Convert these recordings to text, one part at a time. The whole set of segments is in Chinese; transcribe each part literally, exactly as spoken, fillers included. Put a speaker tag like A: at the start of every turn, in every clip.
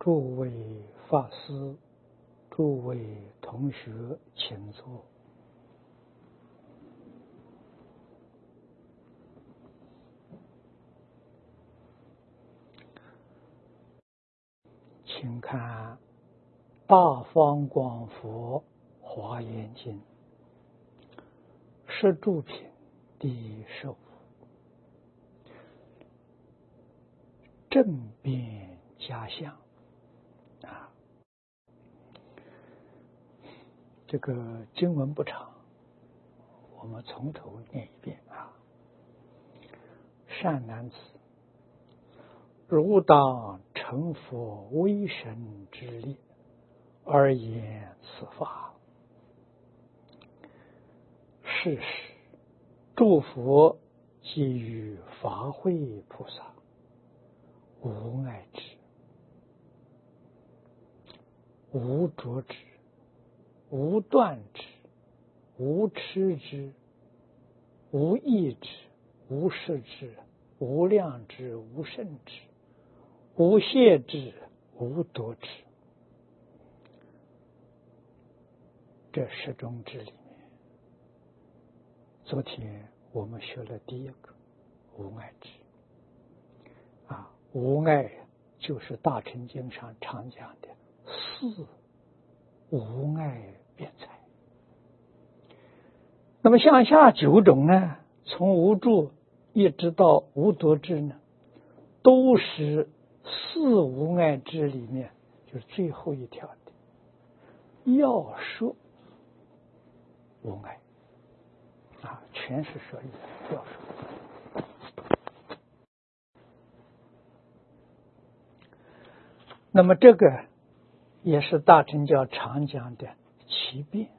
A: 诸位法师、诸位同学，请坐。请看《大方广佛华严经》十住品第十五，正变假相啊。这个经文不长，我们从头念一遍啊。善男子，汝当成佛威神之力，而言此法。是时，诸佛给予法会菩萨无碍之、无着之、无断之、无痴之、无益之、无视之、无量之、无胜之、无懈之、无夺之。这十种智里面，昨天我们学了第一个无碍智啊，无碍就是大乘经上常讲的四无碍辩才。那么向下九种呢，从无住一直到无夺智呢，都是四无碍智里面就是最后一条的要说无碍啊，全是说要说。那么这个也是大乘教常讲的七辩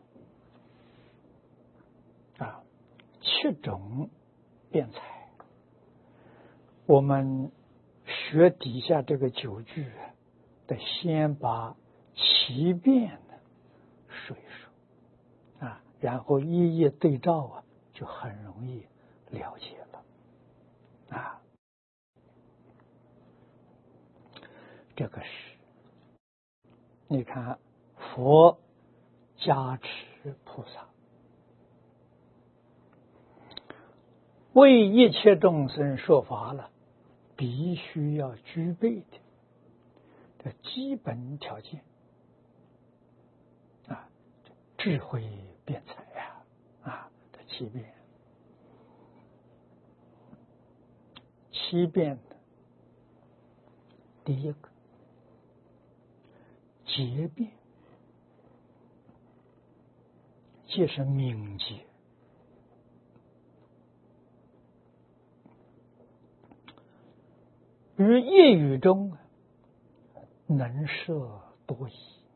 A: 啊，七种辩才。我们学底下这个九句得先把七辩说一说啊，然后一一对照啊，就很容易了解了啊。这个是你看佛加持菩萨，为一切众生说法了，必须要具备的这基本条件啊，智慧辩才呀啊，这七辩，七辩的第一个结辩，即是敏捷。于业语中能摄多疑，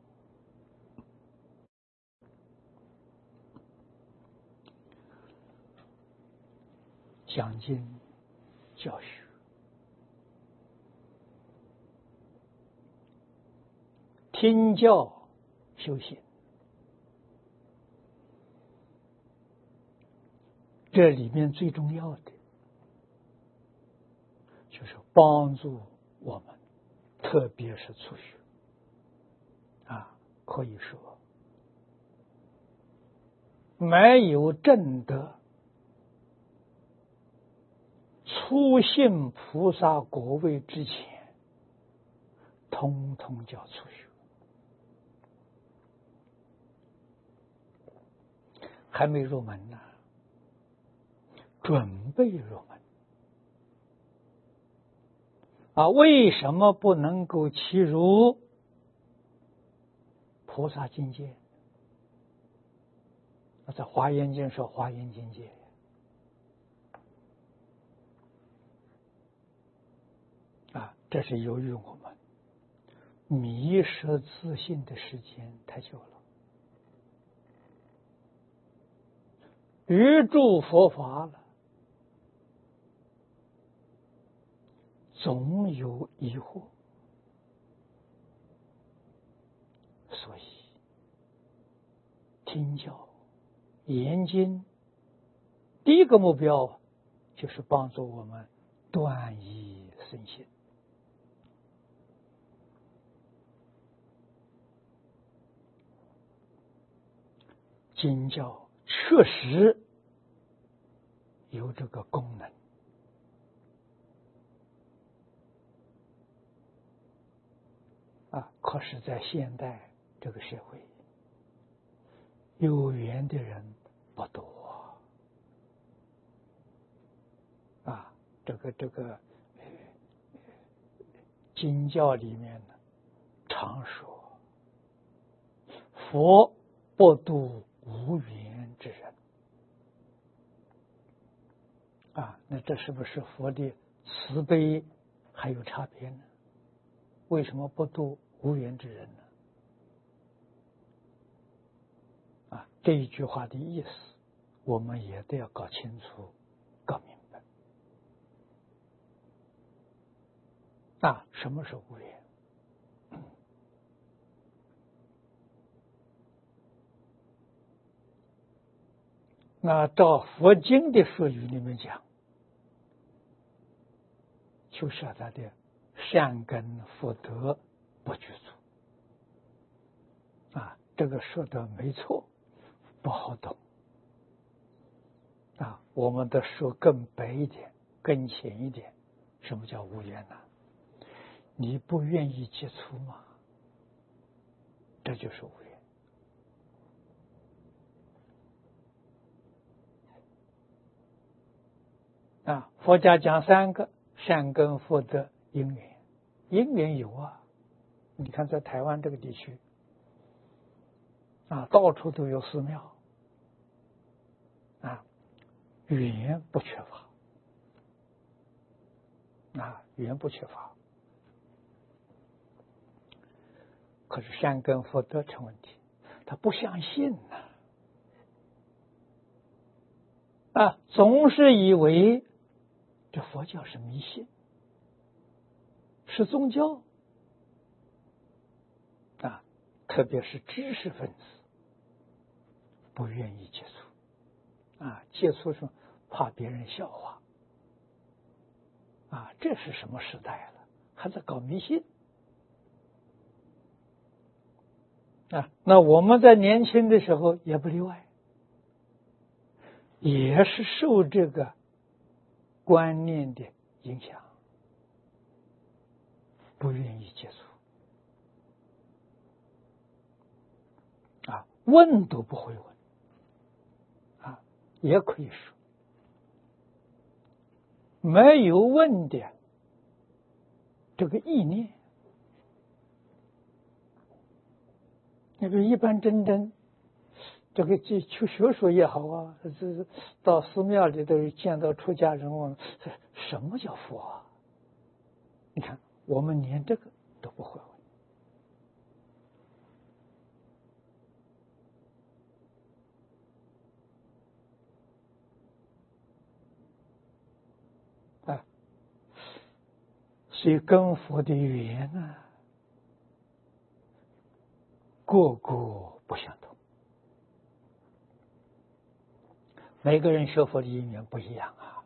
A: 讲经教学，听教修行，这里面最重要的就是帮助我们，特别是初学啊，可以说没有证得初信菩萨果位之前，通通叫初学，还没入门呢，准备入门啊，为什么不能够契入菩萨境界？在华严经说华严境界啊，这是由于我们迷失自信的时间太久了。于诸佛法了，总有疑惑，所以听教研经第一个目标就是帮助我们断疑生信经教确实有这个功能啊，可是在现代这个社会，有缘的人不多啊。这个这个呃经教里面呢，常说佛不度无缘之人啊，那这是不是佛的慈悲还有差别呢？为什么不度无缘之人呢？啊，这一句话的意思，我们也都要搞清楚、搞明白。啊，什么是无缘？那照佛经的术语里面讲，就是他的善根福德不具足。啊，这个说的没错，不好懂。啊，我们得说更白一点，更浅一点。什么叫无缘呢？你不愿意接触吗？这就是无缘。啊，佛家讲三个善根福德因缘，因缘有啊。你看在台湾这个地区啊，到处都有寺庙啊，缘不缺乏啊，缘不缺乏。可是善根福德成问题，他不相信呢、啊，啊，总是以为这佛教是迷信，是宗教啊，特别是知识分子不愿意接触啊，接触时怕别人笑话啊，这是什么时代了，还在搞迷信啊？那我们在年轻的时候也不例外，也是受这个观念的影响，不愿意接触啊，问都不会问啊，也可以说没有问的这个意念。那个一般真正这个去去学术也好啊，这到寺庙里头见到出家人问什么叫佛啊？你看我们连这个都不会问啊，所以跟佛的缘啊，个个不相同，每个人学佛的因缘不一样啊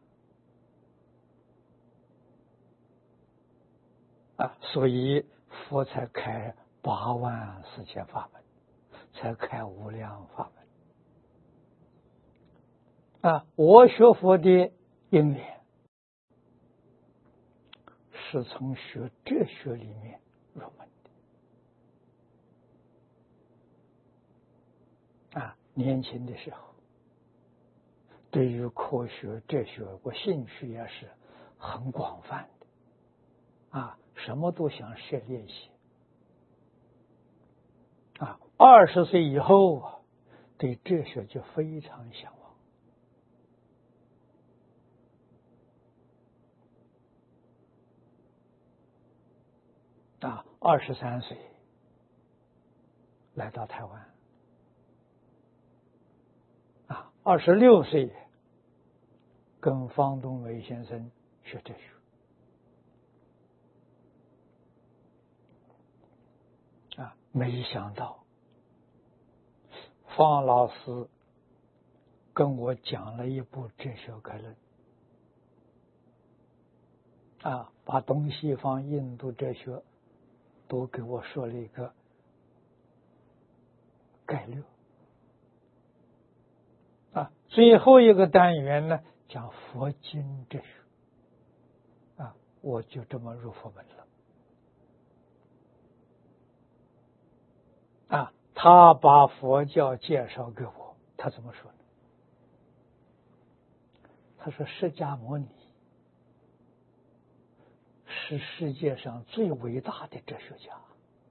A: 啊，所以佛才开八万四千法门，才开无量法门啊。我学佛的因缘是从学哲学里面入门的啊。年轻的时候，对于科学、哲学，我兴趣也是很广泛的啊，什么都想涉猎一些啊。二十岁以后啊，对哲学就非常向往啊。二十三岁来到台湾啊，二十六岁跟方东梅先生学哲学啊，没想到方老师跟我讲了一部哲学概论啊，把东西方印度哲学都给我说了一个概略最后一个单元呢，讲佛经哲学啊，我就这么入佛门了啊。他把佛教介绍给我，他怎么说呢？他说释迦牟尼是世界上最伟大的哲学家。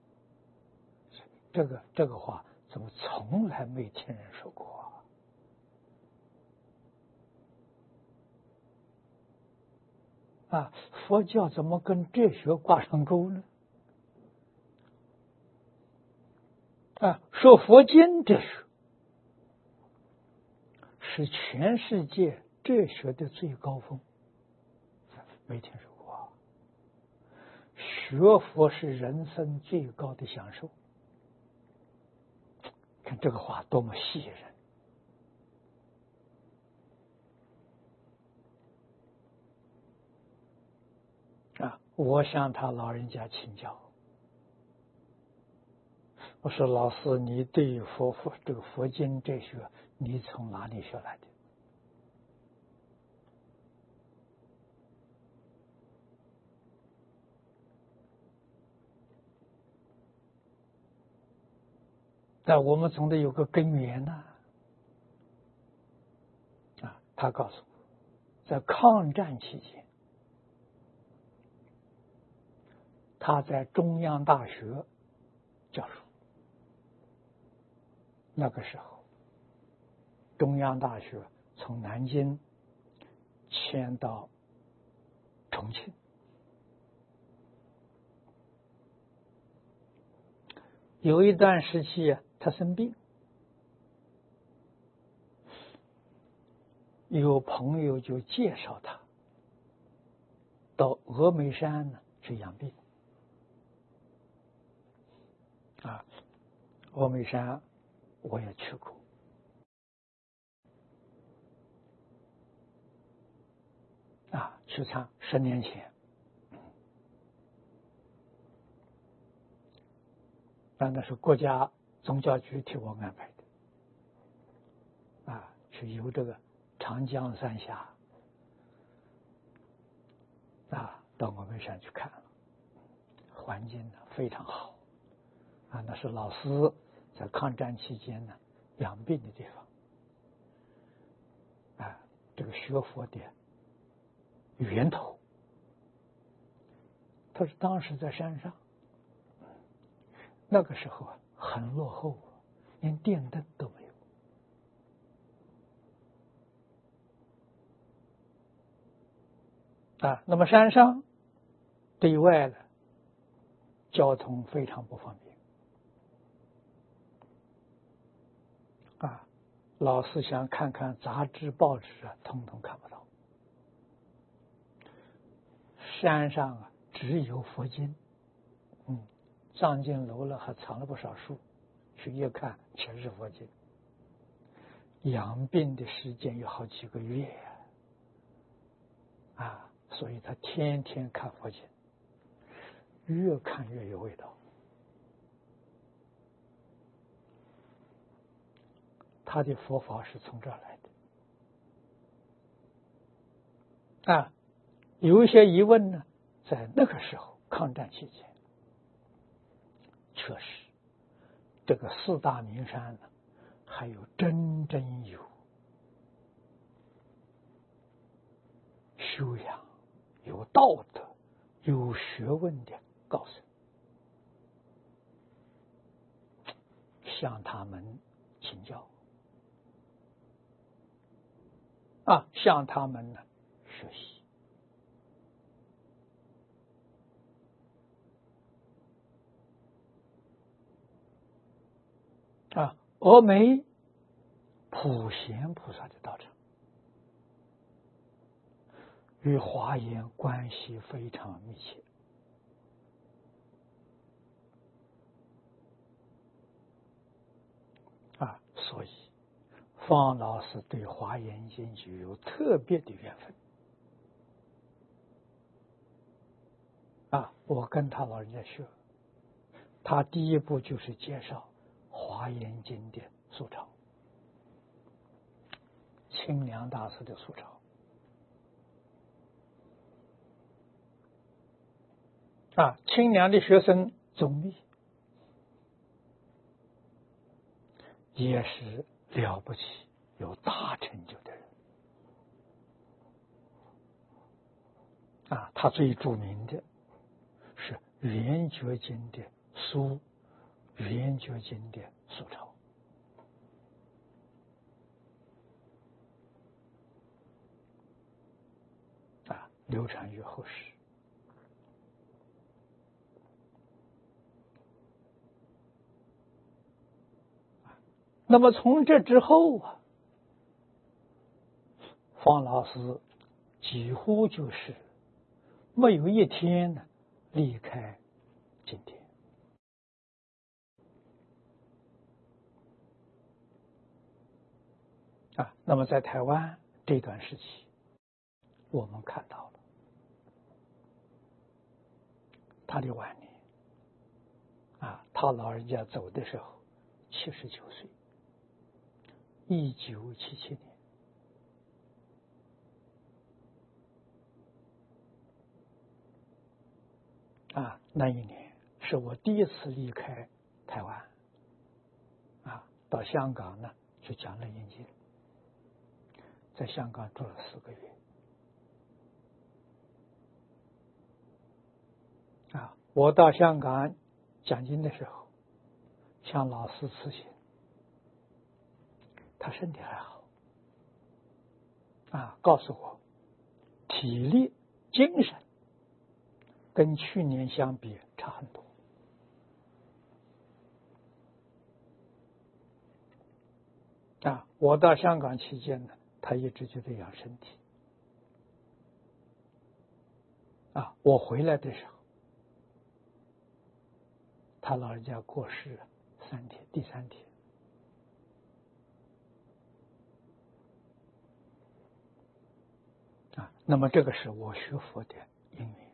A: 这个这个话怎么从来没听人说过啊？啊，佛教怎么跟哲学挂上钩呢？啊，说佛经哲学是全世界哲学的最高峰，没听说过啊。学佛是人生最高的享受，看这个话多么吸引人啊！我向他老人家请教，我说老师，你对佛佛这个佛经哲学，你从哪里学来的？但我们总得有个根源呐。啊，他告诉我，在抗战期间，他在中央大学教书。那个时候，中央大学从南京迁到重庆，有一段时期啊，他生病，有朋友就介绍他到峨眉山呢去养病。啊，峨眉山我也去过，啊，去参十年前，但那是国家宗教局替我安排的，啊，去游这个长江三峡，啊，到峨眉山去看了，环境呢非常好，啊，那是老师在抗战期间呢养病的地方，啊，这个学佛的源头。他是当时在山上，那个时候啊很落后，连电灯都没有啊。那么山上对外的交通非常不方便啊，老师想看看杂志报纸啊，通通看不到。山上啊只有佛经，嗯，藏经楼了还藏了不少书，去一看全是佛经。养病的时间有好几个月啊，所以他天天看佛经，越看越有味道。他的佛法是从这儿来的啊。有一些疑问呢，在那个时候抗战期间，确实这个四大名山呢，还有真正有修养、有道德、有学问的高僧，向他们请教啊，向他们呢学习啊。峨眉普贤菩萨的道场与华严关系非常密切啊，所以方老师对华严经就有特别的缘分啊。我跟他老人家学，他第一步就是介绍华严经的素抄， 清凉大师的素抄啊，清凉的学生宗密也是了不起、有大成就的人啊。他最著名的是《圆觉经》的书，《圆觉经》的素抄啊，流传于后世。那么从这之后啊，方老师几乎就是没有一天呢离开经典啊。那么在台湾这段时期，我们看到了他的晚年啊，他老人家走的时候七十九岁，一九七七年啊，那一年是我第一次离开台湾啊，到香港呢去讲楞严经，在香港住了四个月啊。我到香港讲经的时候，向老师辞行，他身体还好啊，告诉我体力、精神跟去年相比差很多啊。我到香港期间呢，他一直就在养身体啊。我回来的时候，他老人家过世三天，第三天啊。那么这个是我学佛的因缘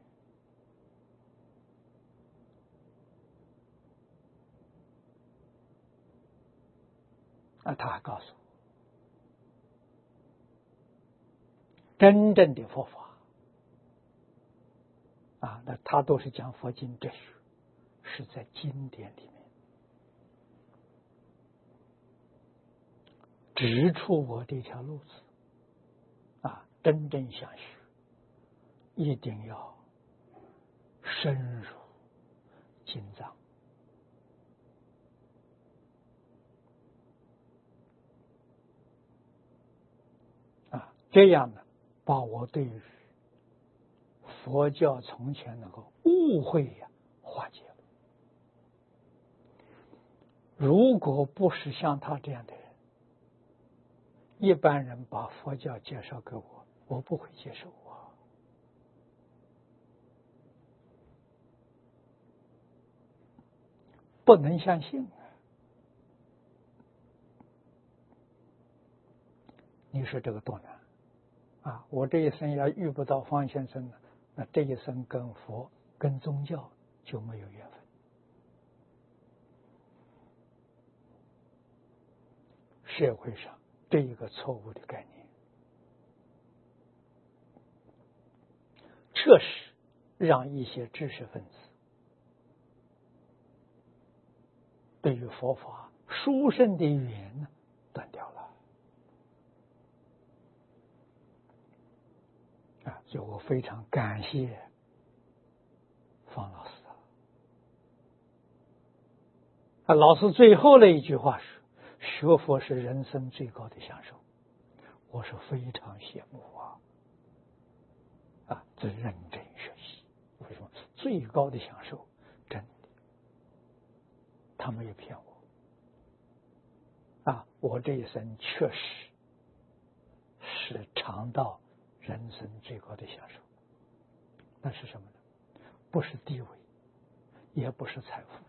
A: 啊。他还告诉我，真正的佛法啊，那他都是讲佛经哲学，是在经典里面指出我这条路子啊。真正想学，一定要深入经藏啊，这样呢，把我对于佛教从前那个误会呀、化解了。如果不是像他这样的人，一般人把佛教介绍给我，我不会接受啊。不能相信啊！你说这个多难啊！我这一生要遇不到方先生呢，那这一生跟佛、跟宗教就没有缘分。社会上这一个错误的概念，确实让一些知识分子对于佛法殊胜的缘呢断掉了啊！所以我非常感谢方老师啊。老师最后的一句话是：学佛是人生最高的享受。我是非常羡慕啊！啊，这认真学习，为什么最高的享受？真的，他没有骗我啊！我这一生确实是尝到人生最高的享受。那是什么呢？不是地位，也不是财富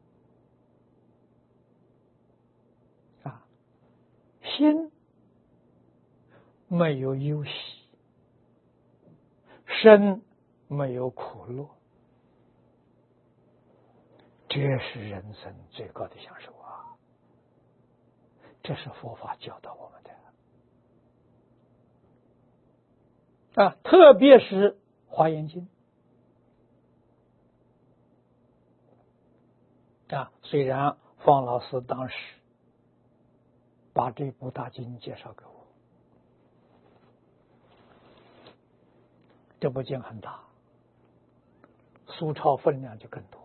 A: 啊，心没有忧喜，身没有苦乐，这是人生最高的享受啊！这是佛法教导我们的啊，特别是《华严经》啊，虽然方老师当时把这部大经介绍给我，这部经很大，苏钞分量就更多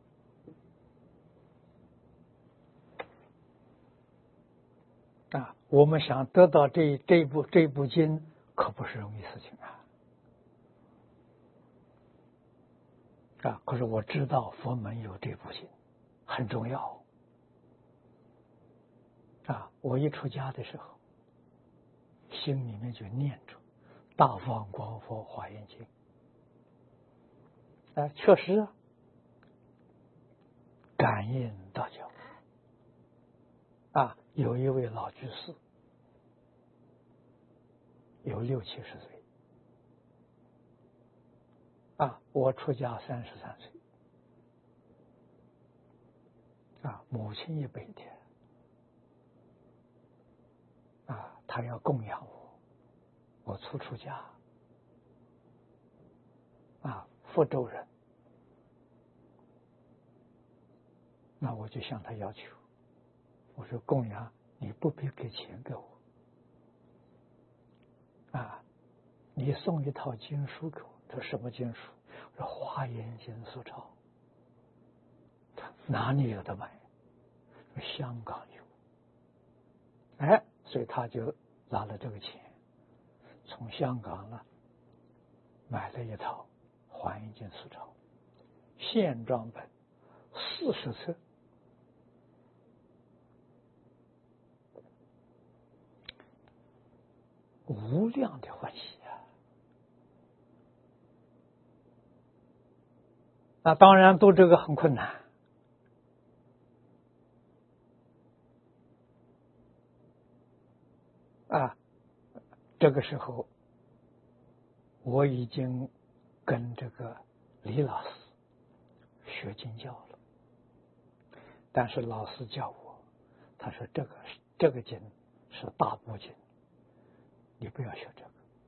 A: 啊。我们想得到这这部这部经，可不是容易事情啊。啊，可是我知道佛门有这部经，很重要啊。我一出家的时候，心里面就念着大放光佛华严经啊，确实啊，感应道教啊，有一位老居士，有六七十岁啊，我出家三十三岁啊，母亲一辈的啊，他要供养我，我初出家啊，福州人，那我就向他要求，我说供养你不必给钱给我啊，你送一套经书给我。这什么经书？我说《华严经》苏钞，哪里有的买？香港有。哎，所以他就拿了这个钱，从香港呢买了一套《华严经》苏钞，现装本四十册，无量的欢喜啊！那当然读这个很困难啊。这个时候我已经跟这个李老师学经教了，但是老师叫我，他说这个这个经是大部经，你不要学这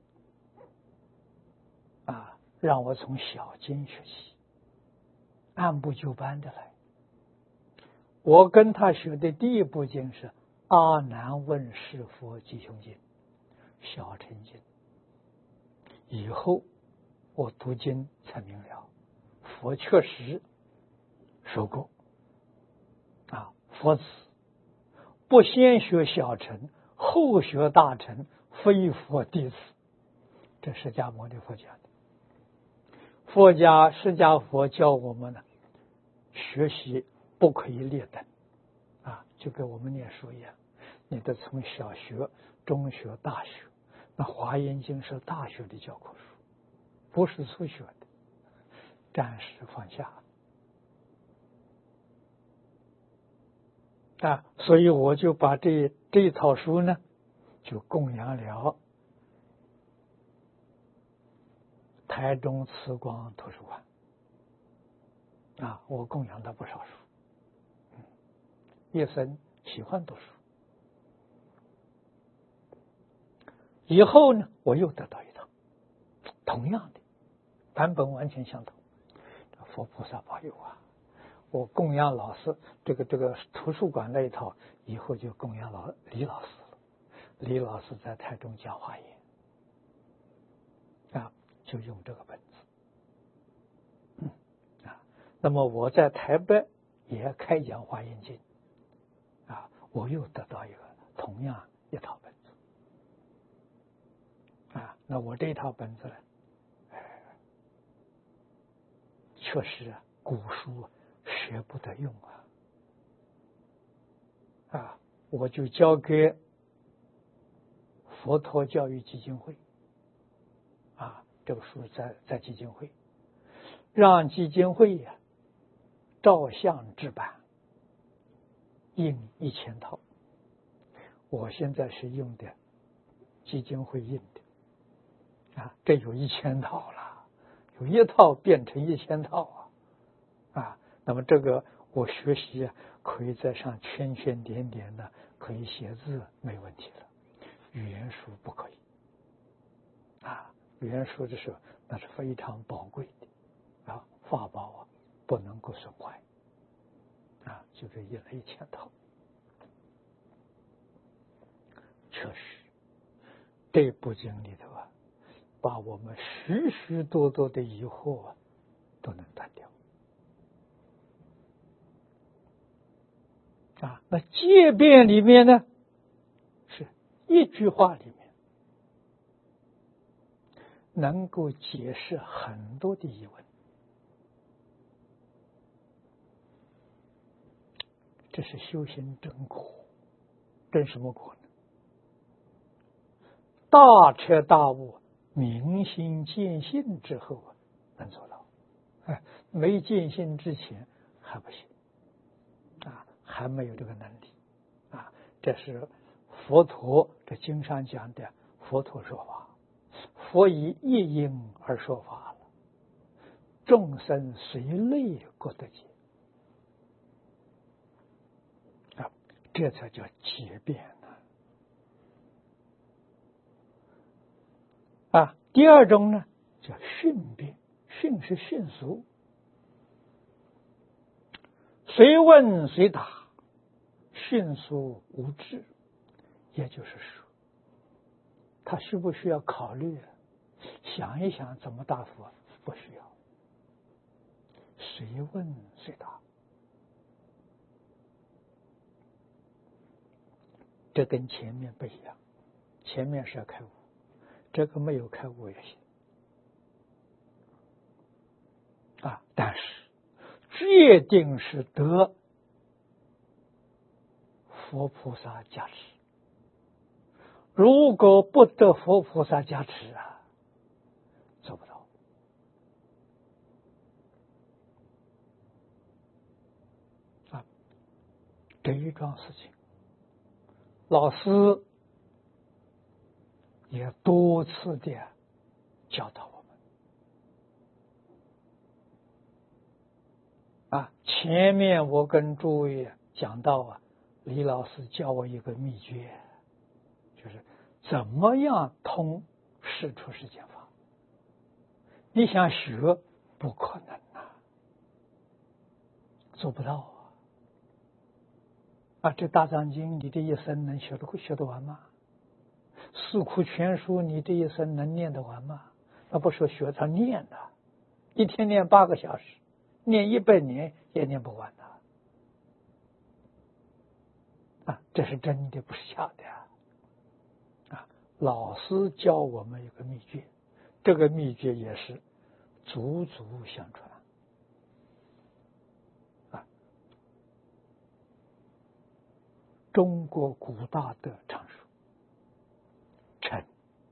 A: 个啊，让我从小经学习，按部就班的来。我跟他学的第一部经是《阿难问是佛吉凶经》小乘经，以后我读经才明了，佛确实说过啊，佛子不先学小乘，后学大乘，非佛弟子。这释迦牟尼佛讲的。佛家释迦佛教我们呢，学习不可以劣等啊，就跟我们念书一样，你得从小学、中学、大学。那《华严经》是大学的教科书，不是初学的，暂时放下啊。所以我就把这这一套书呢，就供养了台中慈光图书馆啊，我供养了不少书，嗯，一生喜欢读书。以后呢，我又得到一套同样的版本，完全相同。佛菩萨保佑啊！我供养老师这个这个图书馆那一套，以后就供养老李老师了。李老师在台中讲华严啊，就用这个本子。嗯啊，那么我在台北也开讲华严经啊，我又得到一个同样一套本子。啊，那我这套本子呢，呃，确实啊，古书学不得用啊，啊，我就交给佛陀教育基金会，啊，这个书在在基金会，让基金会呀、啊、照相制版，印一千套。我现在是用的基金会印的。啊，这有一千套了，有一套变成一千套啊！啊，那么这个我学习啊，可以在上圈圈点点的，可以写字，没问题了。语言书不可以啊， 原书的时候，那是非常宝贵的啊，法宝啊，不能够损坏啊，就这一类嵌套。确实，这部经里头啊，把我们许许多多的疑惑啊，都能断掉啊。那戒辩里面呢，是一句话里面能够解释很多的疑问，这是修行真果。真什么果呢？大彻大悟、明心见性之后啊，能做到。哎，没见性之前还不行啊，还没有这个能力啊。这是佛陀这经上讲的，佛陀说法，佛以一因而说法了，众生随类各得解啊，这才叫结辩呢。啊，第二种呢叫迅辩，迅是迅速，随问随答，迅速无滞。也就是说，他需不需要考虑想一想怎么答复？不需要，随问随答。这跟前面不一样，前面是要开悟，这个没有开悟也行啊，但是决定是得佛菩萨加持。如果不得佛菩萨加持啊，做不到啊。这一桩事情，老师也多次的教导我们啊。前面我跟诸位讲到啊，李老师教我一个秘诀，就是怎么样通世出世间法。你想学不可能啊，做不到啊。啊，这大藏经你这一生能学得学得完吗？四库全书你这一生能念得完吗？那不是学他念的，一天念八个小时，念一百年也念不完的啊！这是真的，不是假的啊！啊，老师教我们一个秘诀，这个秘诀也是祖祖相传啊。中国古大德常说：“诚，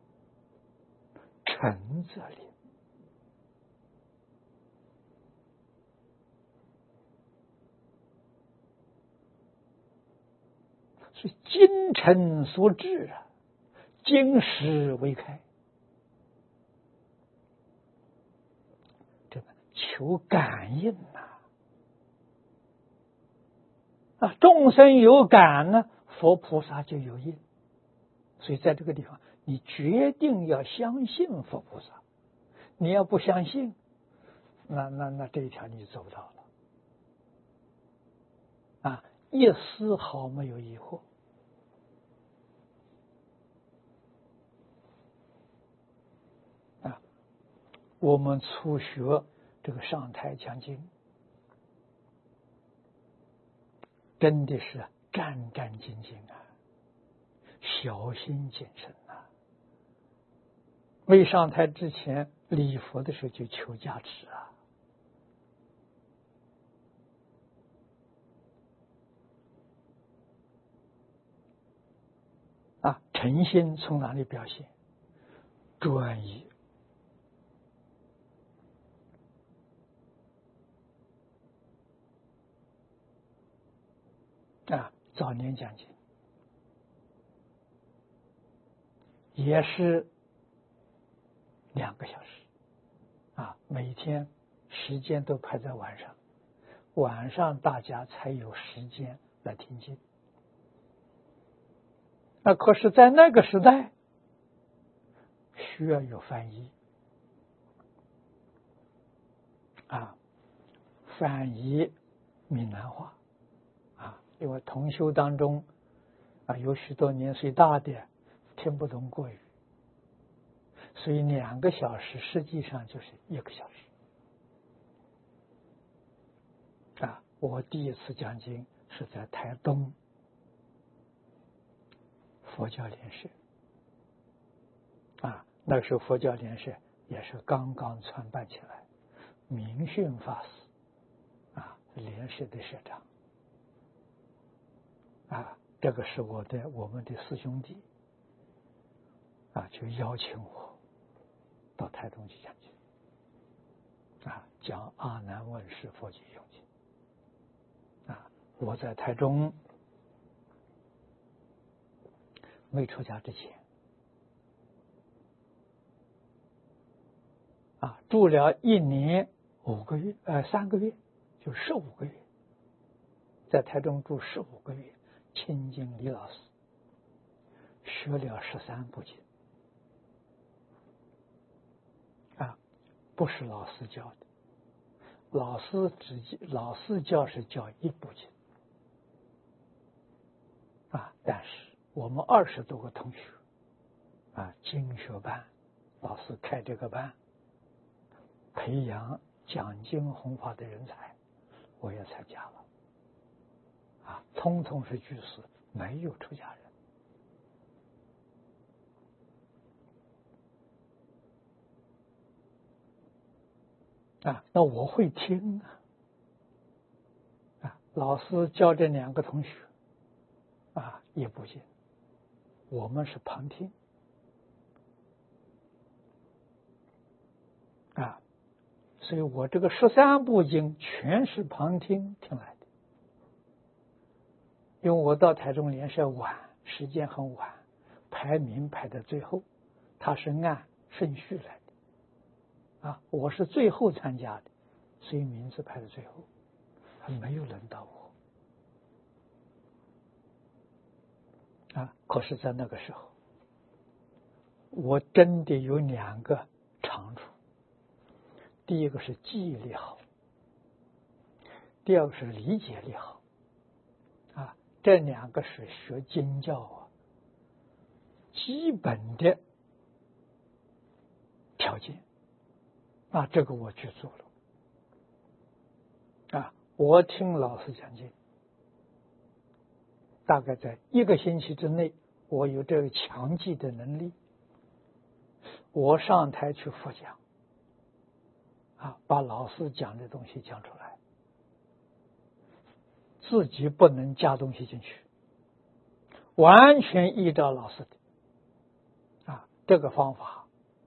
A: 诚则灵。”是精诚所至啊，金石为开。这个求感应呐、啊，啊，众生有感呢，佛菩萨就有应。所以在这个地方，你决定要相信佛菩萨。你要不相信，那那那这一条你就走不到了啊，一丝毫没有疑惑。啊，我们初学这个上台讲经，真的是战战兢兢啊，小心谨慎啊。未上台之前礼佛的时候就求加持啊。啊，诚心从哪里表现？专一。啊，早年讲经也是两个小时啊，每天时间都排在晚上，晚上大家才有时间来听经。那可是，在那个时代需要有翻译啊翻译闽南话啊，因为同修当中啊有许多年岁大的听不懂国语，所以两个小时实际上就是一个小时啊。我第一次讲经是在台东佛教联社啊，那时候佛教联社也是刚刚创办起来，明训法师啊联社的社长啊，这个是我的我们的师兄弟啊，就邀请我到台东去讲经啊，讲阿难问世佛经用经啊。我在台中没出家之前啊，住了一年五个月，呃，三个月，就十五个月，在台中住十五个月，亲近李老师，学了十三部经啊，不是老师教的，老师只老师教是教一部经啊，但是我们二十多个同学啊，经学班老师开这个班，培养讲经弘法的人才，我也参加了啊，通通是居士，没有出家人啊。那我会听啊，啊，老师教这两个同学啊，也不行，我们是旁听啊，所以我这个十三部经全是旁听听来的。因为我到台中联社晚，时间很晚，排名排在最后，他是按顺序来的啊，我是最后参加的，所以名字排在最后，还没有轮到我啊。可是，在那个时候，我真的有两个长处，第一个是记忆力好，第二个是理解力好啊，这两个是学经教啊基本的条件啊，这个我去做了啊。我听老师讲经，大概在一个星期之内，我有这个强记的能力，我上台去复讲啊，把老师讲的东西讲出来，自己不能加东西进去，完全依照老师的啊，这个方法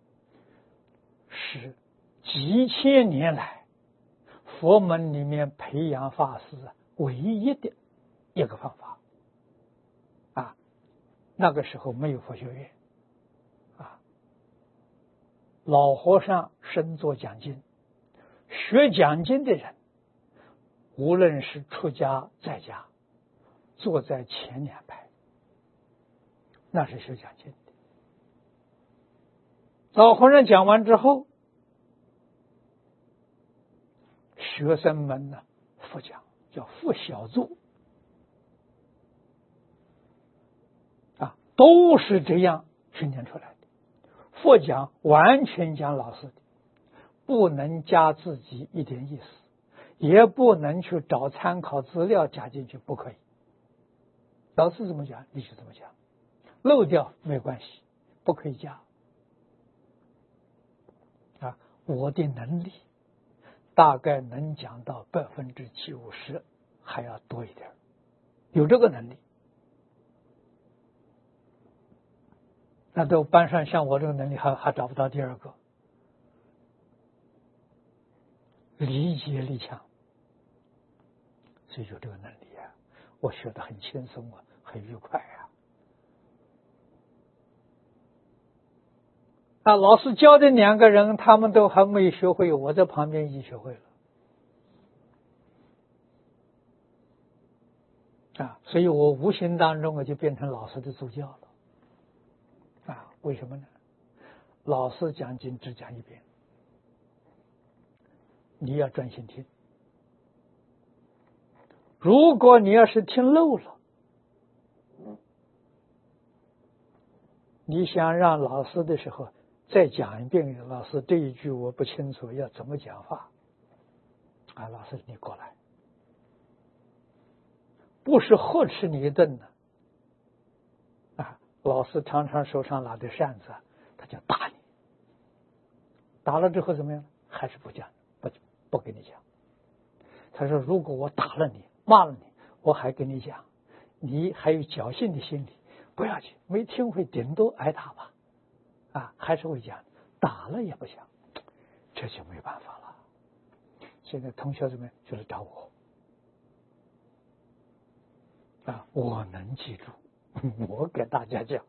A: 是几千年来佛门里面培养法师唯一的一个方法啊。那个时候没有佛学院啊，老和尚身作讲经，学讲经的人无论是出家在家，坐在前两排，那是学讲经的。老和尚讲完之后，学生们呢复讲，叫复小坐啊，都是这样训练出来的。复讲完全讲老师的，不能加自己一点意思，也不能去找参考资料加进去，不可以。老师怎么讲你就怎么讲，漏掉没关系，不可以加啊。我的能力大概能讲到百分之七五十，还要多一点，有这个能力。那都班上像我这个能力还还找不到第二个。理解力强，所以有这个能力啊，我学得很轻松啊，很愉快啊。啊，老师教的两个人，他们都还没学会，我在旁边已经学会了。啊，所以我无形当中我就变成老师的助教了。啊，为什么呢？老师讲经只讲一遍， 你要专心听。如果你要是听漏了，你想让老师的时候再讲一遍，老师这一句我不清楚，要怎么讲法？啊，老师你过来，不是呵斥你一顿呢。啊，老师常常手上拿着扇子，他就打你，打了之后怎么样？还是不讲，不不给你讲。他说：“如果我打了你，骂了你，我还跟你讲，你还有侥幸的心理，不要去，没听会，顶多挨打吧。啊，还是会讲，打了也不讲，这就没办法了。现在同学们就是找我，啊，我能记住，我给大家讲，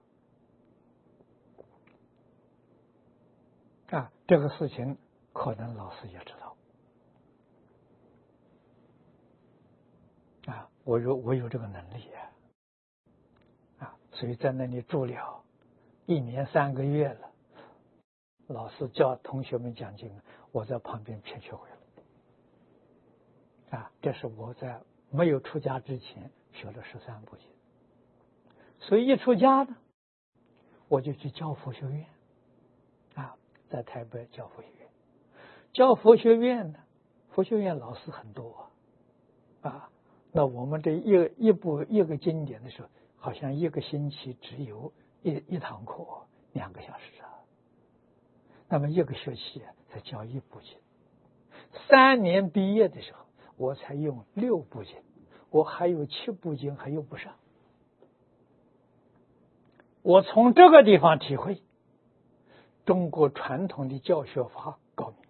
A: 啊，这个事情可能老师也知道。”啊，我有我有这个能力啊，啊，所以在那里住了一年三个月了，老师教同学们讲经，我在旁边全学会了。啊，这是我在没有出家之前学了十三部经，所以一出家呢，我就去教佛学院，啊，在台北教佛学院，教佛学院呢，佛学院老师很多啊。啊那我们这一一部一个经典的时候，好像一个星期只有一一堂课，两个小时啊。那么一个学期才教一部经，三年毕业的时候，我才用六部经，我还有七部经还用不上。我从这个地方体会，中国传统的教学法高明。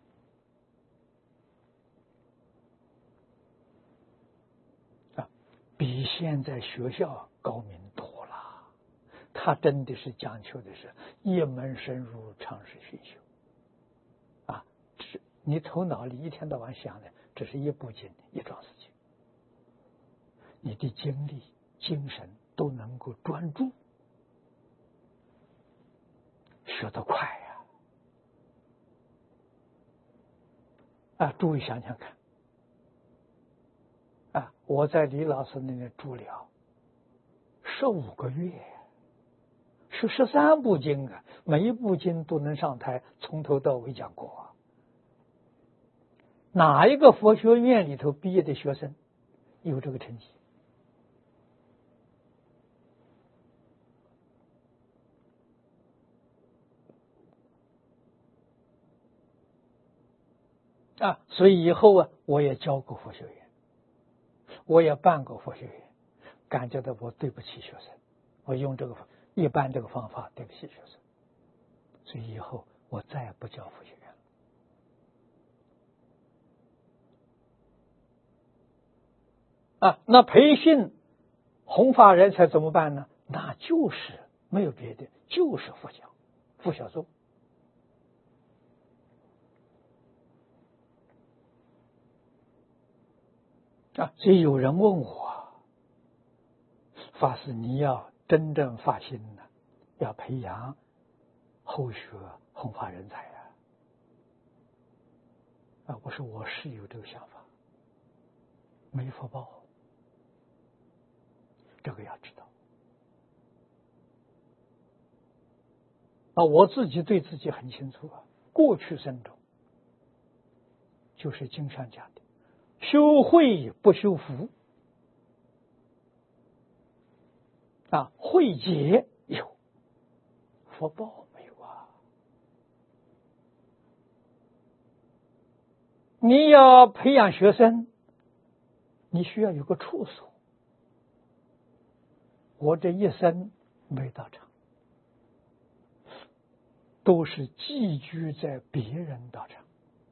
A: 比现在学校高明多了，他真的是讲求的是一门深入，长时熏修。啊，是你头脑里一天到晚想的，这是一部经一桩事情，你的精力、精神都能够专注，学得快呀！啊，诸位想想看。啊，我在李老师那里住了十五个月，是十三部经啊，每一部经都能上台，从头到尾讲过啊。哪一个佛学院里头毕业的学生有这个成绩？啊，所以以后啊，我也教过佛学院，我也办过佛学院，感觉到我对不起学生，我用这个一般这个方法对不起学生，所以以后我再也不教佛学院了。啊，那培训弘法人才怎么办呢？那就是没有别的，就是佛教、佛小宗。啊，所以有人问我，法师，你要真正发心呢，要培养后学弘法人才啊！啊，我说我是有这个想法，没福报，这个要知道。啊，我自己对自己很清楚啊，过去生中就是经上讲的，修慧不修福。啊，慧解有，福报没有啊！你要培养学生，你需要有个处所。我这一生没道场，都是寄居在别人道场。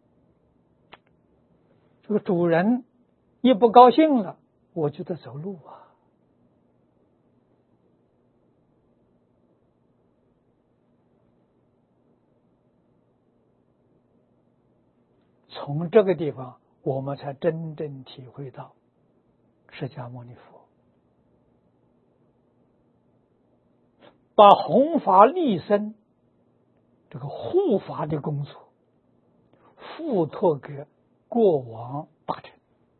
A: 这个主人一不高兴了，我就得走路啊。从这个地方，我们才真正体会到释迦牟尼佛把弘法利生这个护法的工作付托给国王大臣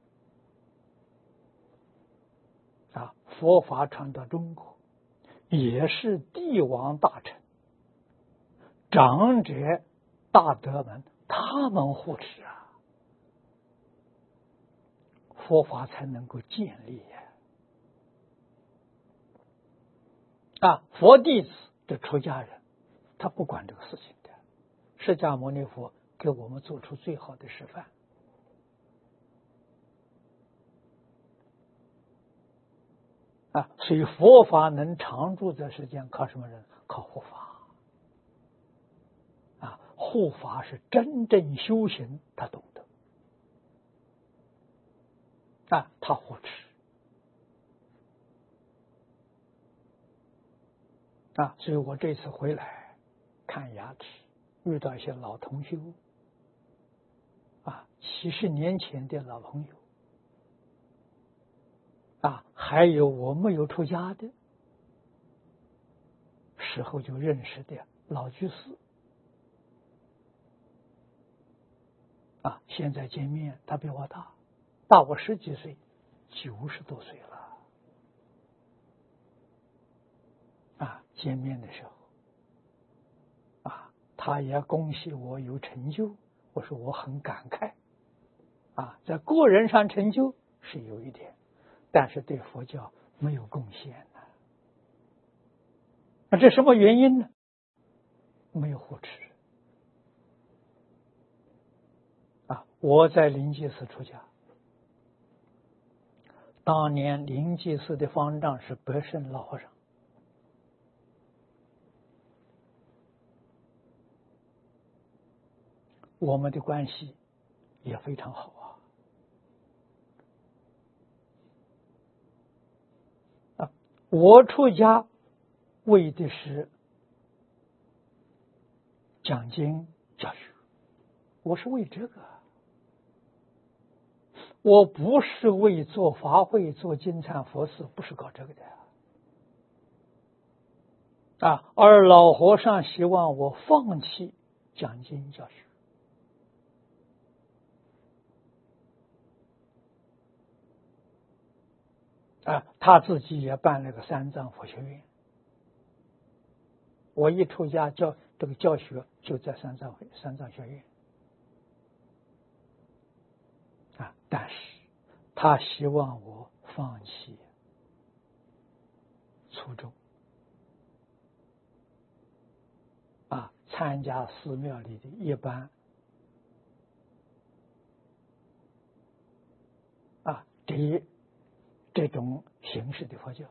A: 啊，佛法传到中国，也是帝王大臣、长者、大德们，他们护持啊，佛法才能够建立呀。啊，佛弟子的出家人，他不管这个事情的。释迦牟尼佛给我们做出最好的示范。啊，所以佛法能常住在世间，靠什么人？靠护法。啊，护法是真正修行，他懂得。啊，他护持。啊，所以我这次回来看牙齿，遇到一些老同修，啊，几十年前的老朋友，啊，还有我没有出家的时候就认识的老居士，啊，现在见面，他比我大，大我十几岁，九十多岁了。啊，见面的时候，啊，他也恭喜我有成就，我说我很感慨，啊，在个人上成就是有一点，但是对佛教没有贡献呢。那这什么原因呢？没有护持。啊，我在灵济寺出家，当年灵济寺的方丈是白胜老和尚。我们的关系也非常好啊！啊，我出家为的是讲经教学，我是为这个，我不是为做法会、做金忏佛事，不是搞这个的啊！而老和尚希望我放弃讲经教学。啊，他自己也办了个三藏佛学院。我一出家教这个教学就在三藏三藏学院。啊，但是他希望我放弃初中，啊，参加寺庙里的一般啊这这种形式的佛教。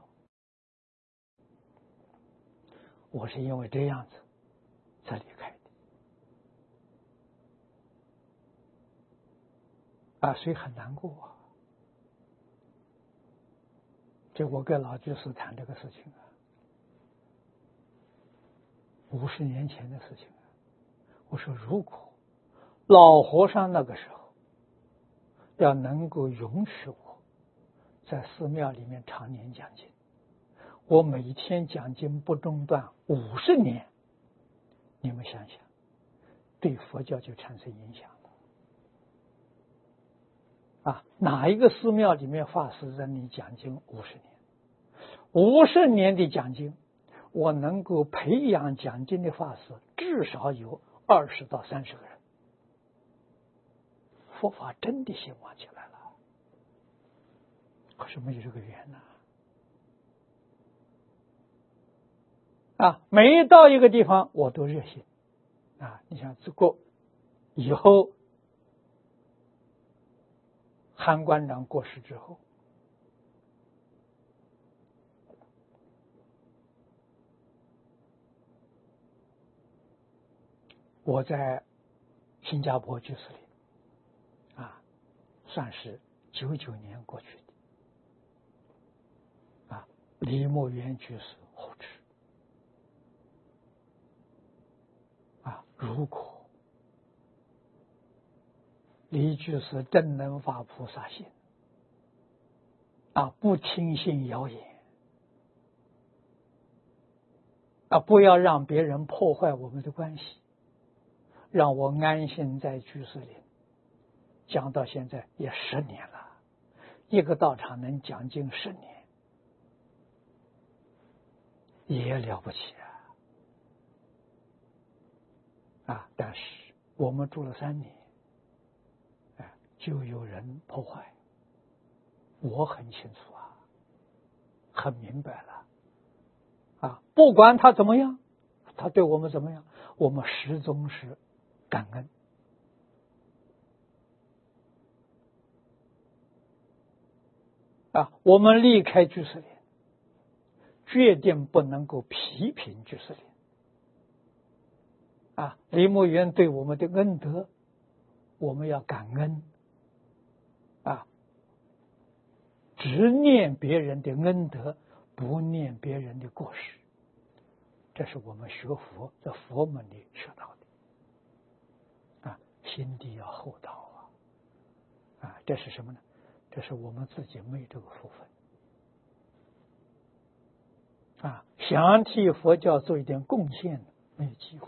A: 我是因为这样子才离开的啊，所以很难过啊。这我跟老居士谈这个事情啊，五十年前的事情啊。我说，如果老和尚那个时候要能够允许我在寺庙里面常年讲经，我每天讲经不中断五十年，你们想想，对佛教就产生影响了啊！哪一个寺庙里面法师让你讲经五十年？五十年的讲经，我能够培养讲经的法师至少有二十到三十个人，佛法真的兴旺起来了。可是没有这个缘呐！啊，每到一个地方我都热心啊！你想，这个以后韩馆长过世之后，我在新加坡居士林啊，算是九九年过去的啊，李默元居士护持啊。如果李居士真能发菩萨心啊，不听信谣言啊，不要让别人破坏我们的关系，让我安心在居士林讲到现在也十年了，一个道场能讲经十年，也了不起啊！啊，但是我们住了三年，哎，就有人破坏，我很清楚啊，很明白了啊，不管他怎么样，他对我们怎么样，我们始终是感恩。啊，我们离开居士林，决定不能够批评居士林。啊，李牧原对我们的恩德，我们要感恩。啊，只念别人的恩德，不念别人的过失，这是我们学佛在佛门里学到的。啊，心地要厚道啊！啊，这是什么呢？这是我们自己没这个福分啊，想替佛教做一点贡献，没有机会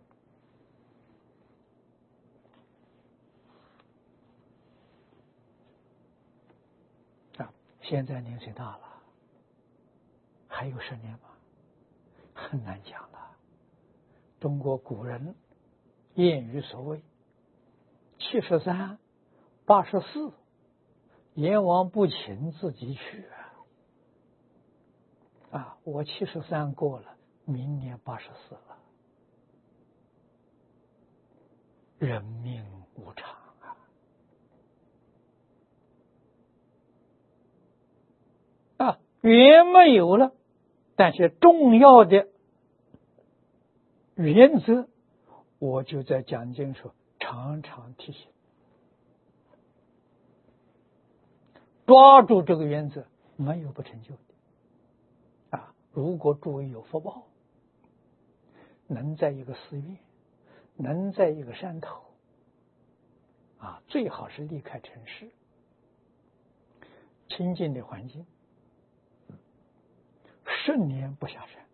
A: 啊。现在年岁大了，还有十年吗？很难讲了。中国古人谚语所谓七十三八十四，阎王不请自己去啊！啊，我七十三过了，明年八十四了。人命无常啊！啊，缘没有了，但是重要的原则，我就在讲经时常常提醒。抓住这个原则，没有不成就的啊！如果诸位有福报，能在一个寺院，能在一个山头啊，最好是离开城市，清净的环境，十年不下山。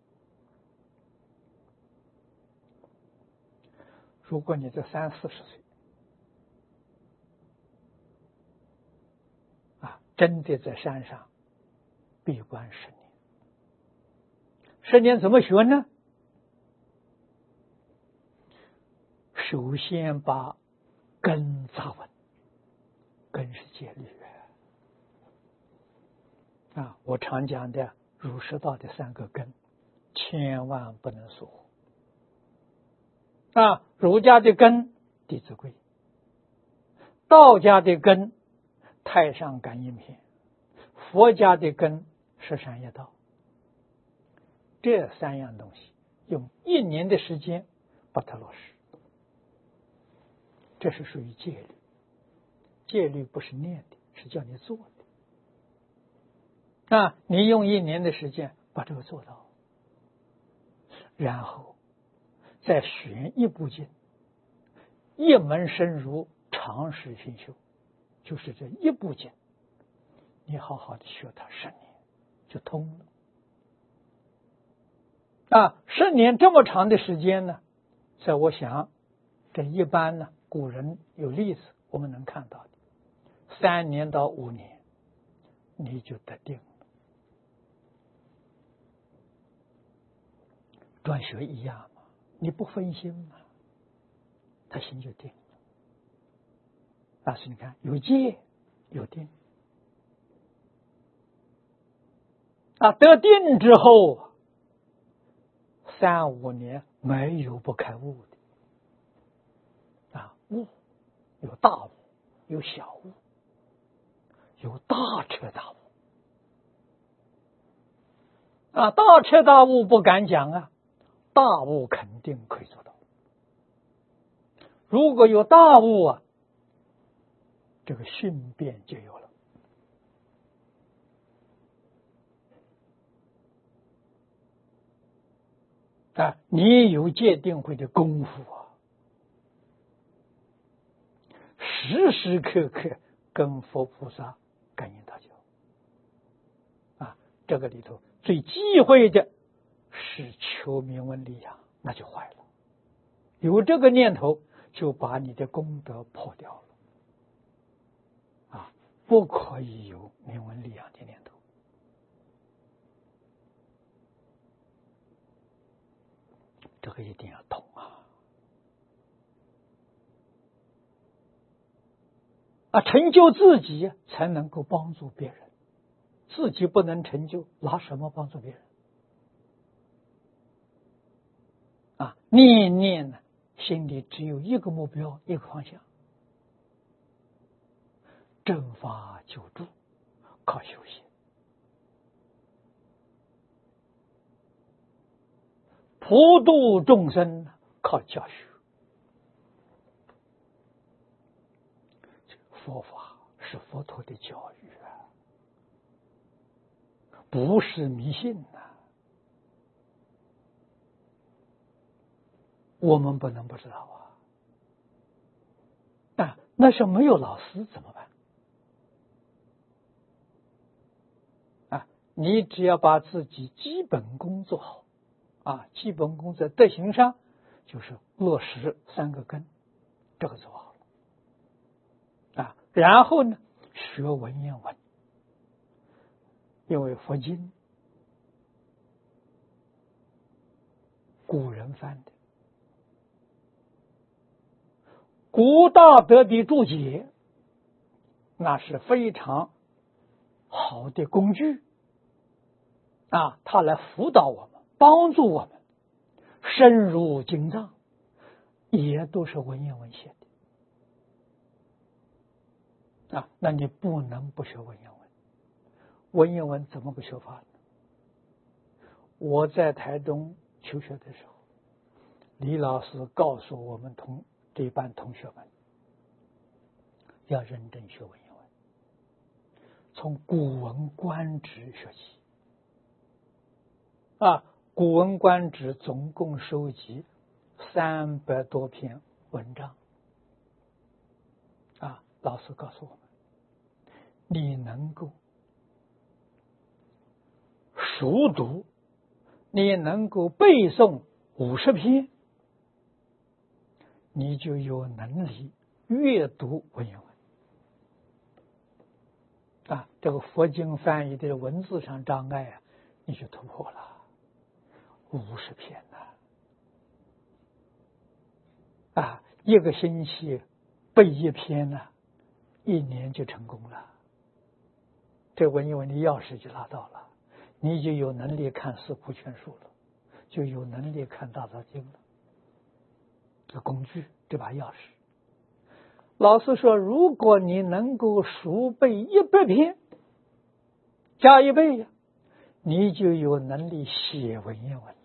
A: 如果你这三四十岁啊，真的在山上闭关十年，十年怎么学呢？首先把根扎稳，根是戒律啊！我常讲的儒释道的三个根，千万不能疏忽啊！儒家的根《弟子规》，道家的根《太上感应篇》，佛家的根《十善业道》。这三样东西用一年的时间把它落实，这是属于戒律。戒律不是念的，是叫你做的。啊，你用一年的时间把这个做到，然后再选一部经，一门深入，长时熏修，就是这一部经，你好好的学它十年就通了。啊，十年这么长的时间呢，在我想，这一般呢，古人有例子，我们能看到的，三年到五年，你就得定了。专学一样嘛，你不分心嘛，他心就定了。但是你看，有戒有定啊，得定之后，三五年没有不开悟的啊，悟有大悟，有小悟，有大彻大悟啊，大彻大悟不敢讲啊，大悟肯定可以做到。如果有大悟啊，这个训辩就有了啊，你有戒定慧的功夫啊，时时刻刻跟佛菩萨感应道交啊，这个里头最忌讳的是求名闻利养，那就坏了。有这个念头，就把你的功德破掉了不可以有名闻利养的念头。这个一定要懂啊！啊，成就自己才能够帮助别人，自己不能成就，拿什么帮助别人？啊，念念呢，心里只有一个目标，一个方向，正法救助，靠修行。普度众生靠教学，佛法是佛陀的教育啊，不是迷信呐、啊。我们不能不知道啊。啊，那是没有老师怎么办？啊，你只要把自己基本功做好。啊，基本功在德行上就是落实三个根，这个做好了啊。然后呢，学文言文，因为佛经古人翻的，古大德的注解，那是非常好的工具啊，它来辅导我们。帮助我们深入经藏，也都是文言文写的啊。那你不能不学文言文，文言文怎么个学法呢？我在台中求学的时候，李老师告诉我们同这班同学们，要认真学文言文，从《古文观止》学起啊。《古文观止》总共收集三百多篇文章啊！老师告诉我们，你能够熟读，你能够背诵五十篇，你就有能力阅读文言文啊！这个佛经翻译的文字上障碍啊，你就突破了。五十篇呢、啊，啊，一个星期背一篇呢、啊，一年就成功了。这文言文的钥匙就拿到了，你就有能力看四库全书了，就有能力看大藏经了。这工具，这把钥匙。老师说，如果你能够熟背一百篇，加一倍呀，你就有能力写文言文了。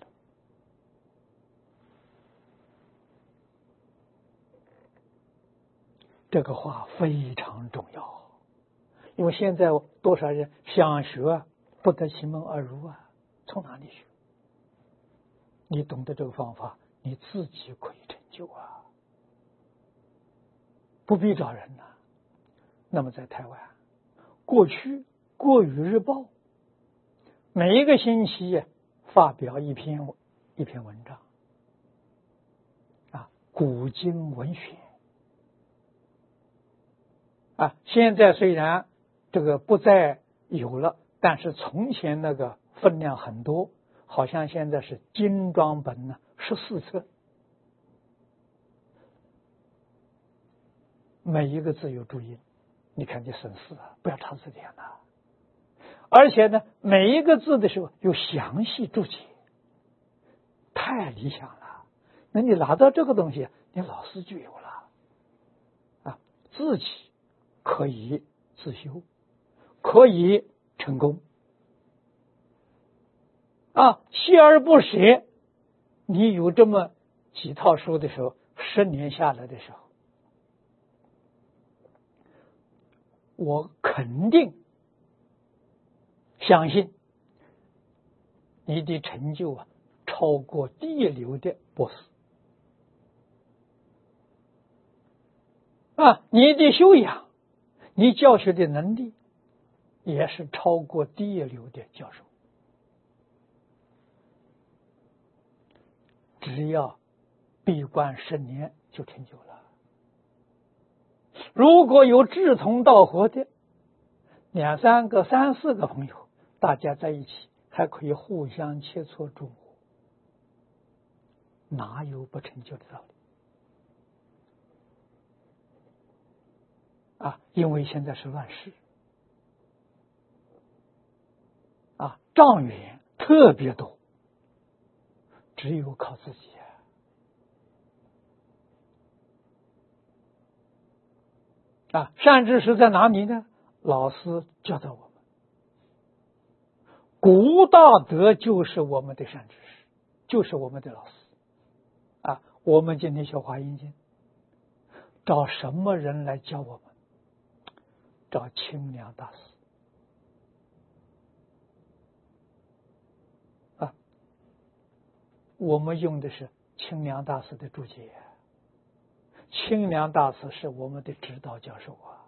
A: 这个话非常重要，因为现在多少人想学不得其门而入啊，从哪里学？你懂得这个方法，你自己可以成就啊，不必找人呐、啊。那么在台湾，过去《国语日报》每一个星期发表一篇一篇文章啊，古今文学。啊，现在虽然这个不再有了，但是从前那个分量很多，好像现在是精装本呢，十四册，每一个字有注音，你看这省事啊，不要查字典了。而且呢，每一个字的时候有详细注解，太理想了。那你拿到这个东西，你老师就有了啊，自己可以自修，可以成功啊！锲而不舍，你有这么几套书的时候，十年下来的时候，我肯定相信你的成就啊，超过第一流的博士啊！你的修养，你教学的能力也是超过第一流的教授。只要闭关十年就成就了。如果有志同道合的， 两三个、三四个朋友，大家在一起还可以互相切磋琢磨，哪有不成就的道理啊？因为现在是乱世啊，障缘特别多，只有靠自己啊！啊，善知识在哪里呢？老师教导我们，古大德就是我们的善知识，就是我们的老师啊！我们今天学华严经，找什么人来教我们？找清凉大师啊！我们用的是清凉大师的注解，清凉大师是我们的指导教授啊。